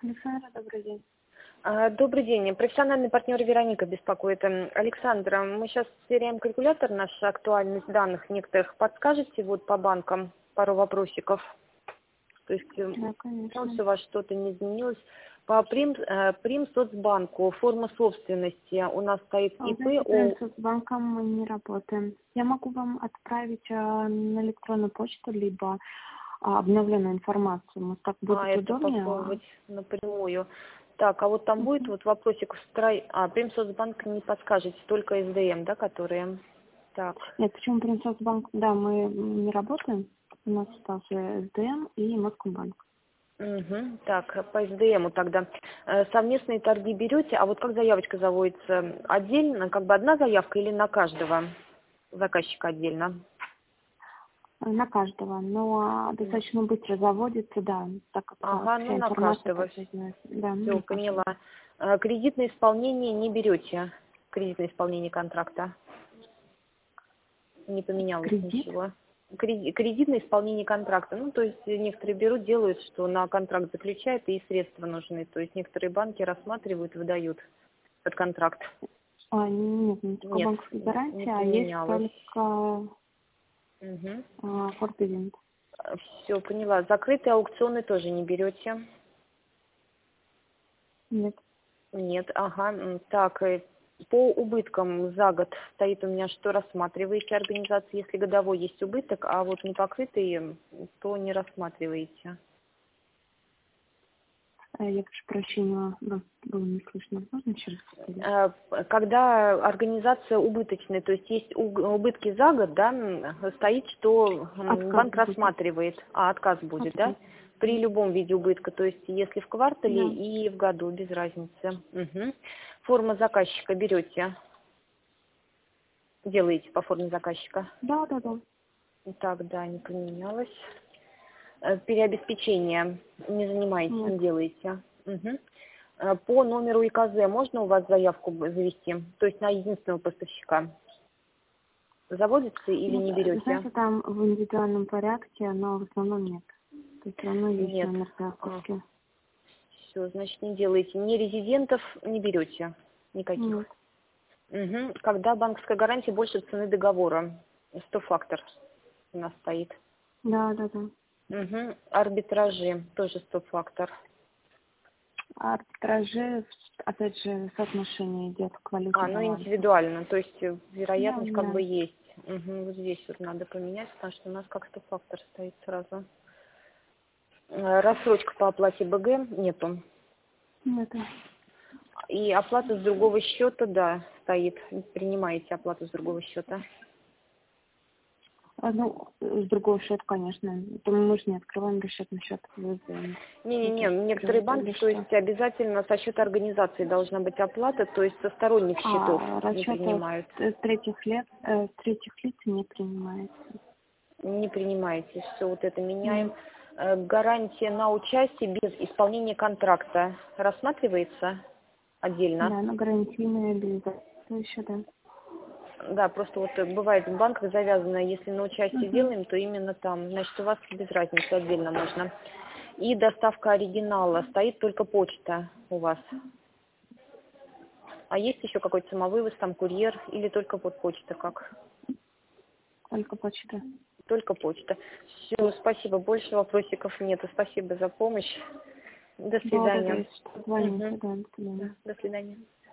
Александра, добрый день. Добрый день. Профессиональный партнер Вероника беспокоит. Александра, мы сейчас сверяем калькулятор, наша актуальность данных некоторых. Подскажете вот по банкам пару вопросиков? То есть, Да, конечно. у вас что-то не изменилось. По Примсоцбанку форма собственности у нас стоит ИП. С банком мы не работаем. Я могу вам отправить на электронную почту, либо обновленную информацию. Мы как будет Это удобнее. попробовать напрямую. Так, а вот там будет вот вопросик Примсоцбанк не подскажете, только СДМ, да, которые? Так. Нет, почему Примсоцбанк? Да, мы не работаем. У нас остался СДМ и Москомбанк. Угу. Так, по СДМу тогда. Совместные торги берете, а вот как заявочка заводится? Отдельно, как бы одна заявка или на каждого заказчика отдельно? На каждого, но достаточно быстро заводится, да, так как Ага, вся на информация каждого. подсоединяется. Да, Все, поняла. Кредитное исполнение не берете? Кредитное исполнение контракта? Не поменялось Кредит? ничего? Кредитное исполнение контракта. Ну, то есть некоторые берут, делают, что на контракт заключают и средства нужны. То есть некоторые банки рассматривают, выдают под контракт. Нет, не только Нет, банковской гарантии, не а есть поменялось. только Угу. форт-ивент. Все, поняла. Закрытые аукционы тоже не берете? Нет. Нет, ага. Так, по убыткам за год стоит у меня, что рассматриваете организации, если годовой есть убыток, а вот не покрытый, то не рассматриваете. Я прошу прощения, вас было не слышно. Можно еще раз повторить? Когда организация убыточная, то есть есть убытки за год, да, стоит, что Отказ банк будет. рассматривает, отказ будет, да, Отказ. при любом виде убытка, то есть если в квартале Да. и в году, без разницы. Угу. Форма заказчика берете, делаете по форме заказчика? Да. Так, да, не поменялось. Переобеспечение не занимаетесь, Нет. не делаете? Угу. По номеру ИКЗ можно у вас заявку завести? То есть на единственного поставщика? Заводится или Нет, не берете? знаете, там в индивидуальном порядке, но в основном нет. То есть все равно есть Нет. номер заявки. Все, значит, не делаете. Не резидентов не берете никаких? Нет. Угу. Когда банковская гарантия больше цены договора? 100 фактор у нас стоит. Да. Угу. Арбитражи тоже 100 фактор. А арбитражи, опять же, соотношение идет к валюте Ну баланса. индивидуально, то есть вероятность как Да. бы есть. Угу. Вот здесь вот надо поменять, потому что у нас как 100 фактор стоит сразу. Рассрочка по оплате БГ нету. Нет. И оплата с другого счета, да, стоит. Принимаете оплату с другого счета. С другого счета, конечно. То мы же не открываем расчетный счет. Не, некоторые банки, то есть обязательно со счета организации должна быть оплата, то есть со сторонних счетов не принимают. С третьих лиц не принимается. Не принимаете, все вот это меняем. Гарантия на участие без исполнения контракта рассматривается отдельно? Да, но гарантийная обязательства еще, да. Да, просто вот бывает в банках завязано, если на участие делаем, то именно там. Значит, у вас без разницы отдельно можно. И доставка оригинала. Стоит только почта у вас. А есть еще какой-то самовывоз, там курьер или только вот почта как? Только почта. Только почта. Все, спасибо. Больше вопросиков нету. Спасибо за помощь. До свидания. Благодарю, что звоните. Да, до свидания. До свидания.